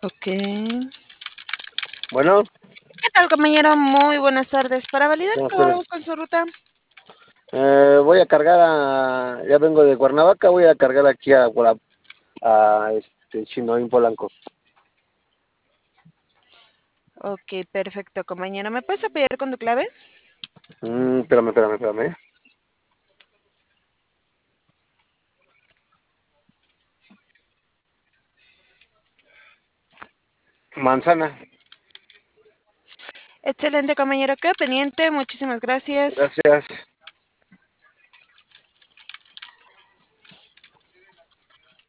Ok. ¿Qué Bueno, tal, compañero? Muy buenas tardes. Para validar buenas cómo tardes. vamos con su ruta. Voy a cargar ya vengo de Cuernavaca, voy a cargar aquí a Chinoín Polanco. Ok, perfecto, compañero. ¿Me puedes apoyar con tu clave? Espérame. Manzana, Excelente, compañero. Quedo pendiente. Muchísimas gracias. gracias.